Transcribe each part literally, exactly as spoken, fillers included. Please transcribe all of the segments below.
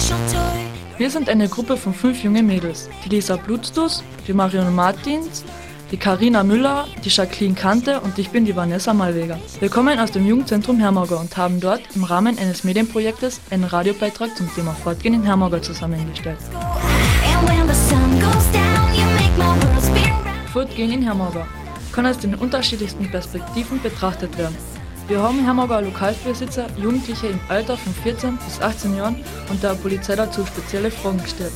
Wir sind eine Gruppe von fünf jungen Mädels. Die Lisa Blutstus, die Marion Martins, die Carina Müller, die Jacqueline Kante und ich bin die Vanessa Malweger. Wir kommen aus dem Jugendzentrum Hermagor und haben dort im Rahmen eines Medienprojektes einen Radiobeitrag zum Thema Fortgehen in Hermagor zusammengestellt. Fortgehen in Hermagor kann aus den unterschiedlichsten Perspektiven betrachtet werden. Wir haben Hermagor Lokalbesitzer, Jugendliche im Alter von vierzehn bis achtzehn Jahren und der Polizei dazu spezielle Fragen gestellt.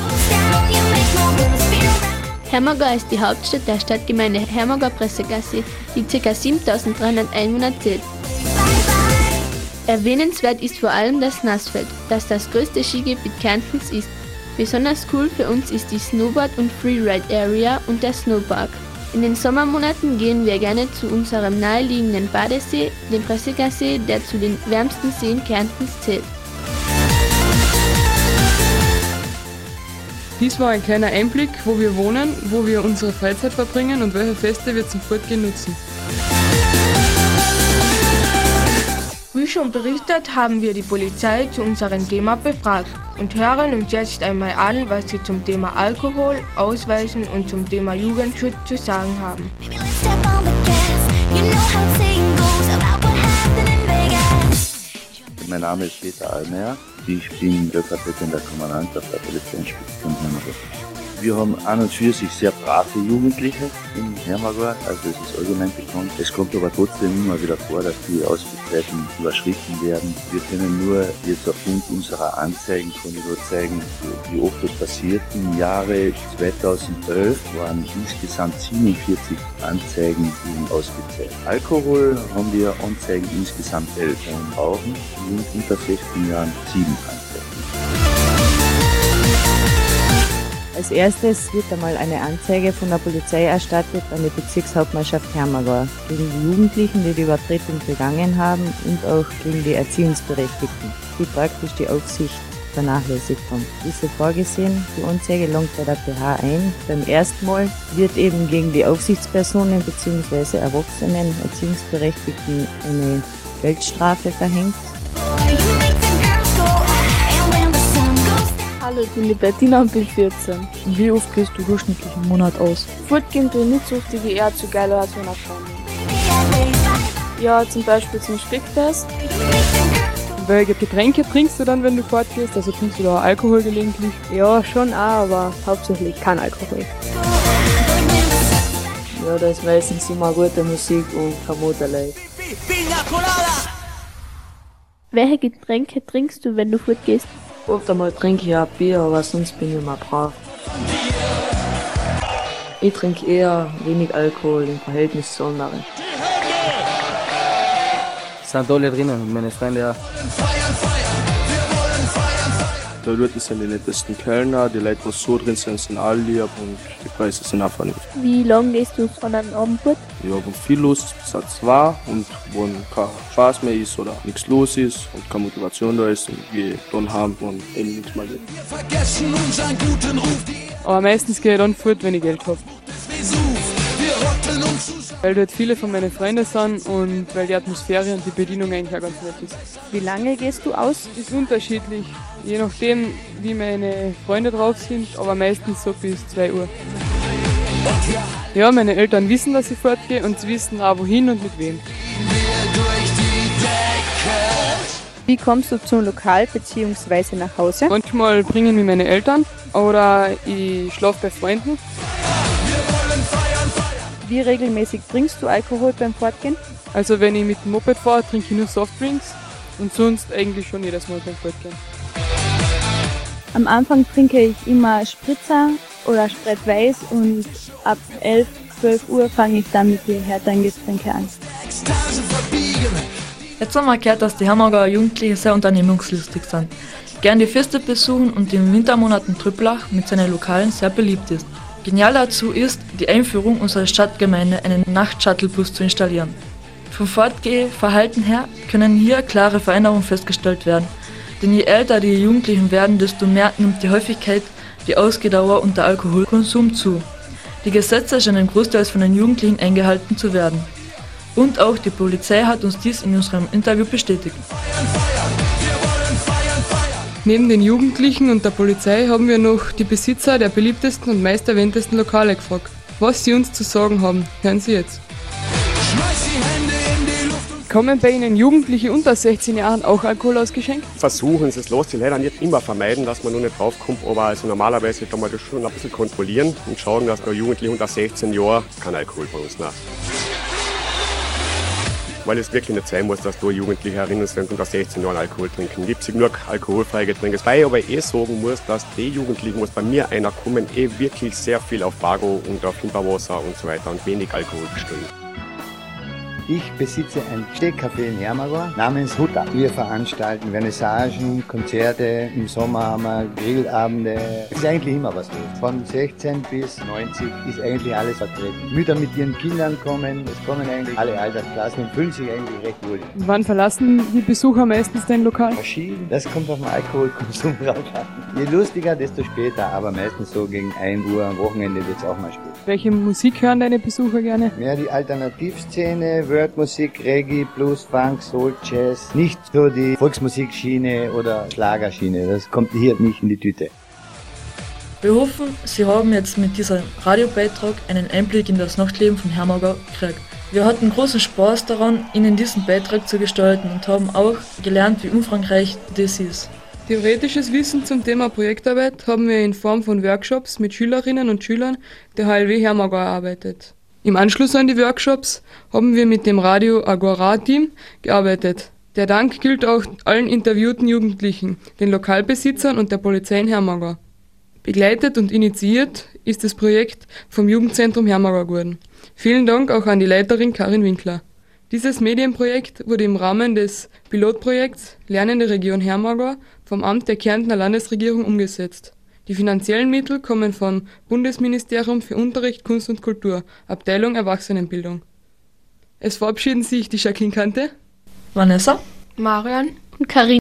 Hermagor ist die Hauptstadt der Stadtgemeinde Hermagor-Pressegasse, die ca. siebentausenddreihundert Einwohner zählt. Erwähnenswert ist vor allem das Nassfeld, das das größte Skigebiet Kärntens ist. Besonders cool für uns ist die Snowboard- und Freeride-Area und der Snowpark. In den Sommermonaten gehen wir gerne zu unserem naheliegenden Badesee, dem Pressegassee, der zu den wärmsten Seen Kärntens zählt. Dies war ein kleiner Einblick, wo wir wohnen, wo wir unsere Freizeit verbringen und welche Feste wir zum Fortgehen nutzen. Wie schon berichtet, haben wir die Polizei zu unserem Thema befragt und hören uns jetzt einmal an, was sie zum Thema Alkohol, Ausweisen und zum Thema Jugendschutz zu sagen haben. Mein Name ist Peter Allmeier. Ich bin stellvertretender Kommandant auf der Polizeiinspektion Hermagor. Wir haben an und für sich sehr brave Jugendliche in Hermagor, also es ist allgemein bekannt. Es kommt aber trotzdem immer wieder vor, dass die Ausgehzeiten überschritten werden. Wir können nur jetzt aufgrund unserer Anzeigen, kann ich nur zeigen, wie oft das passiert. Im Jahre zweitausendelf waren insgesamt siebenundvierzig Anzeigen gegen Ausgezeichnet. Alkohol haben wir Anzeigen insgesamt elf. Und Rauchen sind unter sechzehn Jahren sieben Anzeigen. Als erstes wird einmal eine Anzeige von der Polizei erstattet an die Bezirkshauptmannschaft Hermagor gegen die Jugendlichen, die die Übertretung begangen haben und auch gegen die Erziehungsberechtigten, die praktisch die Aufsicht vernachlässigt haben. Ist so vorgesehen, die Anzeige langt bei der P H ein. Beim ersten Mal wird eben gegen die Aufsichtspersonen bzw. Erwachsenen Erziehungsberechtigten eine Geldstrafe verhängt. Hallo, ich bin die Bettina und bin vierzehn. Wie oft gehst du durchschnittlich im Monat aus? Fortgehen tue ich nicht so oft, ich gehe eher zu geiler als einer Freundin. Ja, zum Beispiel zum Speckfest. Welche Getränke trinkst du dann, wenn du fortgehst? Also trinkst du da Alkohol gelegentlich? Ja, schon auch, aber hauptsächlich kein Alkohol. Ja, da ist meistens immer gute Musik und kein Motorleid. Welche Getränke trinkst du, wenn du fortgehst? Oft einmal trinke ich auch Bier, aber sonst bin ich immer brav. Ich trinke eher wenig Alkohol im Verhältnis zu anderen. Sind alle drinnen und meine Freunde auch. Da dort sind die nettesten Kellner, die Leute, die so drin sind, sind alle lieb und die Preise sind einfach nicht. Wie lange gehst du von einem Abend fort? Ja, wenn viel los ist, bis halt zwei und wenn kein Spaß mehr ist oder nichts los ist und keine Motivation da ist, dann gehe ich dann heim und eben nichts mehr geht. Aber meistens gehe ich dann fort, wenn ich Geld habe. Weil dort viele von meinen Freunden sind und weil die Atmosphäre und die Bedienung eigentlich auch ganz nett ist. Wie lange gehst du aus? Ist unterschiedlich, je nachdem wie meine Freunde drauf sind, aber meistens so bis zwei Uhr. Ja, meine Eltern wissen, dass ich fortgehe und sie wissen auch wohin und mit wem. Wie kommst du zum Lokal bzw. nach Hause? Manchmal bringen mich meine Eltern oder ich schlafe bei Freunden. Wie regelmäßig trinkst du Alkohol beim Fortgehen? Also wenn ich mit dem Moped fahre, trinke ich nur Softdrinks und sonst eigentlich schon jedes Mal beim Fortgehen. Am Anfang trinke ich immer Spritzer oder Sprit Weiß und ab elf, zwölf Uhr fange ich dann mit den härteren Getränke an. Jetzt haben wir gehört, dass die Hermagor Jugendliche sehr unternehmungslustig sind, gern die Feste besuchen und im Wintermonaten Trübblach mit seinen Lokalen sehr beliebt ist. Genial dazu ist, die Einführung unserer Stadtgemeinde, einen Nacht-Shuttlebus zu installieren. Vom Fortgehverhalten her können hier klare Veränderungen festgestellt werden, denn je älter die Jugendlichen werden, desto mehr nimmt die Häufigkeit, die Ausgedauer und der Alkoholkonsum zu. Die Gesetze scheinen großteils von den Jugendlichen eingehalten zu werden. Und auch die Polizei hat uns dies in unserem Interview bestätigt. Neben den Jugendlichen und der Polizei haben wir noch die Besitzer der beliebtesten und meist erwähntesten Lokale gefragt. Was sie uns zu sagen haben, hören Sie jetzt. Kommen bei Ihnen Jugendliche unter sechzehn Jahren auch Alkohol ausgeschenkt? Versuchen Sie es, lässt sich leider nicht immer vermeiden, dass man nur nicht draufkommt, aber also normalerweise kann man das schon ein bisschen kontrollieren und schauen, dass der Jugendliche unter sechzehn Jahren kein Alkohol bei uns nach. Weil es wirklich nicht sein muss, dass da Jugendliche herinnen sind und unter sechzehn Jahren Alkohol trinken. Gibt es genug alkoholfreie Getränke. Weil ich aber eh sagen muss, dass die Jugendlichen, was bei mir einer kommen, eh wirklich sehr viel auf Bago und auf Himbeerwasser und so weiter und wenig Alkohol bestellen. Ich besitze ein Steakcafé in Hermagor namens Huta. Wir veranstalten Vernissagen, Konzerte, im Sommer haben wir Grillabende. Es ist eigentlich immer was los. Von sechzehn bis neunzig ist eigentlich alles vertreten. Mütter mit ihren Kindern kommen, es kommen eigentlich alle Altersklassen und fühlen sich eigentlich recht wohl. Wann verlassen die Besucher meistens dein Lokal? Verschieden. Das kommt auf den Alkoholkonsum drauf an. Je lustiger, desto später, aber meistens so gegen ein Uhr am Wochenende wird es auch mal spät. Welche Musik hören deine Besucher gerne? Mehr die Alternativszene, Worldmusik, Reggae, Blues, Funk, Soul, Jazz. Nicht so die Volksmusikschiene oder Schlagerschiene. Das kommt hier nicht in die Tüte. Wir hoffen, Sie haben jetzt mit diesem Radiobeitrag einen Einblick in das Nachtleben von Hermagor gekriegt. Wir hatten großen Spaß daran, Ihnen diesen Beitrag zu gestalten und haben auch gelernt, wie umfangreich das ist. Theoretisches Wissen zum Thema Projektarbeit haben wir in Form von Workshops mit Schülerinnen und Schülern der H L W Hermagor erarbeitet. Im Anschluss an die Workshops haben wir mit dem Radio Agora-Team gearbeitet. Der Dank gilt auch allen interviewten Jugendlichen, den Lokalbesitzern und der Polizei in Hermagor. Begleitet und initiiert ist das Projekt vom Jugendzentrum Hermagor geworden. Vielen Dank auch an die Leiterin Karin Winkler. Dieses Medienprojekt wurde im Rahmen des Pilotprojekts Lernende Region Hermagor vom Amt der Kärntner Landesregierung umgesetzt. Die finanziellen Mittel kommen vom Bundesministerium für Unterricht, Kunst und Kultur, Abteilung Erwachsenenbildung. Es verabschieden sich die Jacqueline Kante, Vanessa, Marian und Karin.